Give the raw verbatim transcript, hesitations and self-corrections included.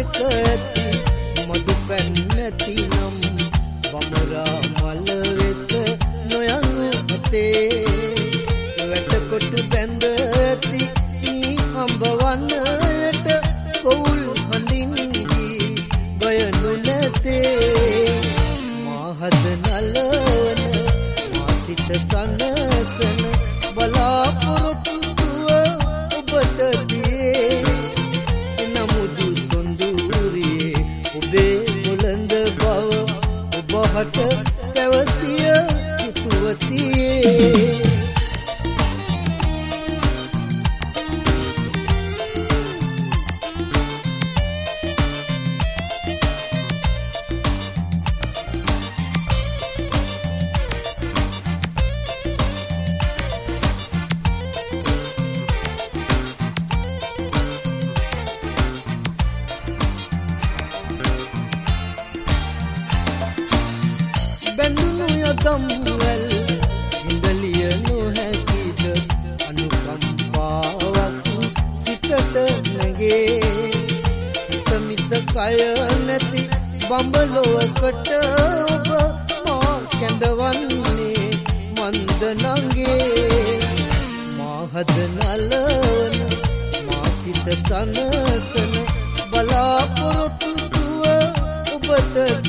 ටික ඇති මදු පැන් නැති නම් වමරා මල වෙත නොයනු ඇතේ වැටකොට බැඳ ඇති නී අඹ වන්නට කොවුල් හඳින් දී බයනු නැතේ මාහද නලවන මා සිත සනසන බලාපොරොත්තුව ඔබට දියේ නමුදු සොඳුරියේ ඔබේ බුලඳ බව ඔබට පැවසිය යුතුවතියේ බැඳුණු යදම්වැල් සිඳලිය නොහැකිද අනුකම්පාවක් සිතට නැගේ සිත මිස කය නැති බඹලොවකට ඔබ මා කැඳවන්නේ මන්ද නංගේ මාහද නලවන මා සිත සනසන බලාපොරොත්තුව ඔබට